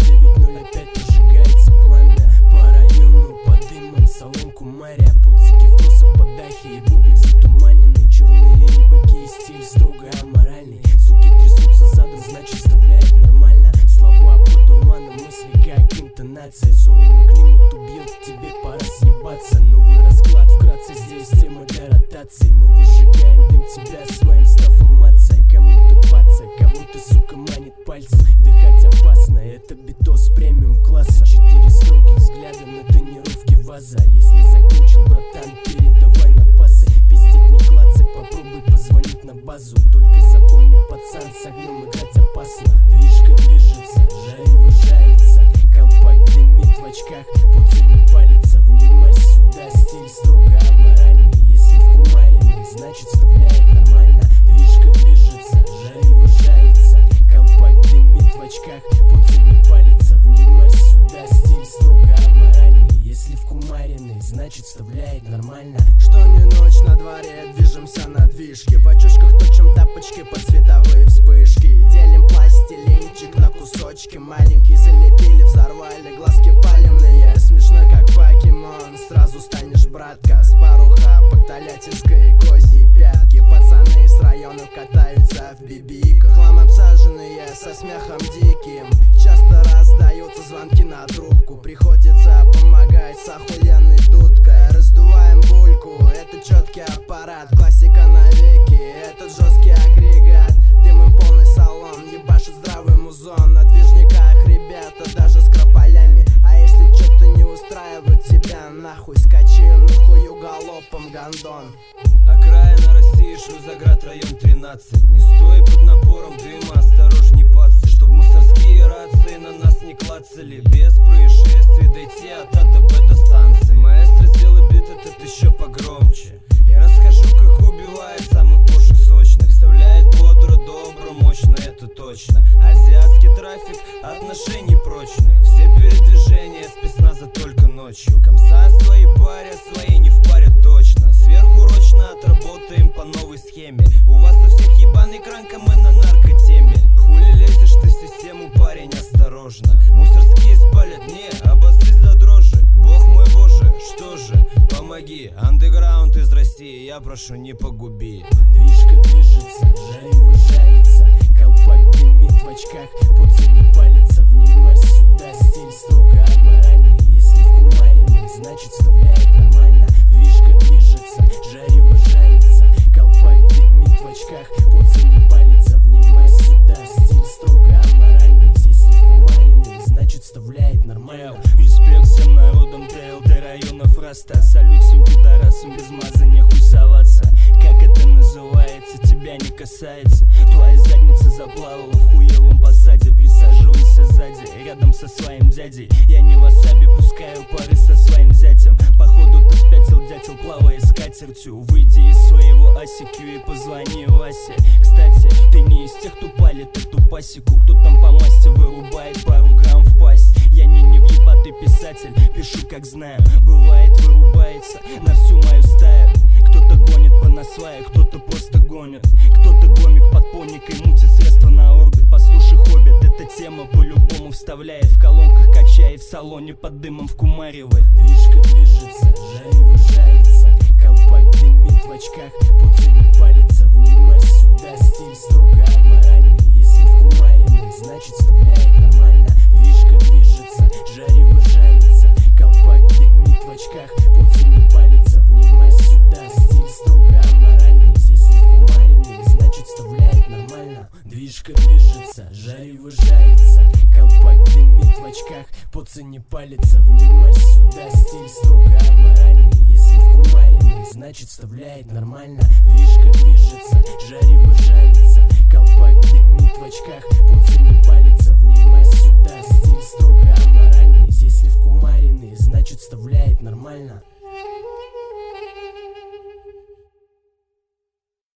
9:05 прожигается пламя по району под дымом, салон Кумария. Пуцики в косах по дахе и бубик затуманенный. Черные быки и стиль строго аморальный. Суки трясутся задом, значит вставляет нормально. Слова под дурманом, мысли как интонация. Суровый климат убьет, тебе пора съебаться. Новый расклад вкратце, здесь тема для ротации. Мы выжигаем дым тебя своим стафомацией. Кому-то паца, кого-то, сука, манит пальцем. Дыхать опасно, это битос премиум класса. 4 строгих взгляда на тонировке ваза. Если закончил, братан, передавай на пасы. Пиздить не клацай, попробуй позвонить на базу. Только запомни, пацан, с огнем играть опасно. Движка движется, жарево жарится. Колпак дымит в очках, пуцин не палится. Внимай сюда, стиль строго аморальный. Если в кумаренный, значит вставляет нормально. Движка движется, жарево жарится. Колпак дымит в очках, пуцин не палится. Внимай сюда, стиль строго аморальный. Если в кумаренный, значит вставляет нормально. Что не ночь на дворе, движемся на движке. В очочках точим тапочки под световые вспышки. Делим пластилинчик на кусочки маленькие. Залепили, взорвали, глазки паленые. Смешно как покемон, сразу станешь братка. Спаруха по Тольяттинской и Козьей Пятки. Пацаны с районов катаются в бибиках. Хлам обсаженные со смехом диким. Часто раздаются звонки на трубку. Приходится помогать с охуенной дудкой. Раздуваем бульку, это четкий аппарат. Классика навеки, этот жесткий агрегат. Дымом полный салон, ебашит здравый музон. На движниках ребята даже с крополями. А если что-то не устраивает тебя, нахуй скачи, нахую галопом гондон. Окраина России, Шузаград, район 13. Не стой под напором дыма, осторожней, пацы. Чтоб мусорские рации на нас не клацали. Без происшествий дойти от А до Б до станции. Маэстро, сделай бит этот еще погромче. Я расскажу, как убивает самых бошек сочных. Вставляет бодро, добро, мощно, это точно. Азиатский трафик, отношений прочных. Все передвижения спецназа только ночью. Комса свои парят, свои не в паре точно. Сверхурочно отработаем по новой схеме. У вас у всех ебаный кранка, мы на наркотеме. Хули лезешь ты в систему, парень, осторожно. Мусорские спалят, не, обострись до дрожи. Бог мой боже, что же, помоги. Андеграунд из России, я прошу, не погуби. Движка движется, жарево жарится. Колпак дымит в очках, пуцин не палится. Внимай сюда, стиль строго аморальный. Если в кумаренный, значит вставляет нормально. Движка движется, жарево жарится. Колпак дымит в очках, пуцин не палится. Внимай сюда, стиль строго аморальный. Если в кумаренный, значит вставляет нормально. Респект всем народам ТЛТ районов Раста. Салют всем пидорасам, без маза не хуй соваться. Как это называется, тебя не касается. Твоя задница заплавала в хуевом посаде. Присаживайся сзади, рядом со своим дядей. Я не васаби, пускаю пары со своим зятем. Походу ты спятил, дятел, плавая с катертью. Выйди из своего ASIQ и позвони Васе. Кстати, ты не из тех, кто палит эту пасеку. Кто там по масти вырубает пару грамм в пасть. Я не въебатый писатель, пишу как знаю. Бывает вырубается на всю мою стаю. Кто-то гонит по насвае, кто-то просто гонит. Кто-то гомик под поникой мутит средства на орбит. Послушай, хоббит, эта тема по-любому вставляет. В колонках качает, в салоне под дымом в Кумаревой. Движка движется, жарево жарится. Колпак дымит в очках, пуцин не палится. Внимай сюда, стиль строго аморальный. Если в кумаренный, значит вставляет нормально. Движка движется, жарево жарится. Колпак дымит в очках, пуцин не палится. Внимай сюда, стиль строго аморальный. Если в кумаренный, значит вставляет нормально. Движка движется, жарево жарится. Колпак дымит в очках, пуцин не палится. Внимай сюда, стиль строго аморальный. Если в кумаренный, значит вставляет нормально. Движка движется, жарево жарится.